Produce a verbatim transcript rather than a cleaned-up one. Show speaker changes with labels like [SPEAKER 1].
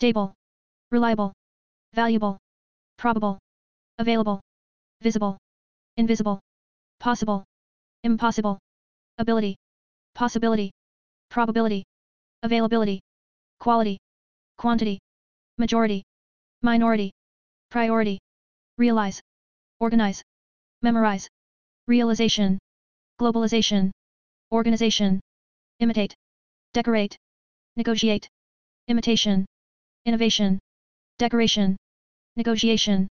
[SPEAKER 1] stable, reliable, valuable, probable, available, visible, invisible, possible, impossible, ability, possibility, probability, availability, quality, quantity, majority, minority, priority, realize, organize, memorize, realization, globalization, organization, imitate, decorate, negotiate, imitation, innovation, decoration, negotiation,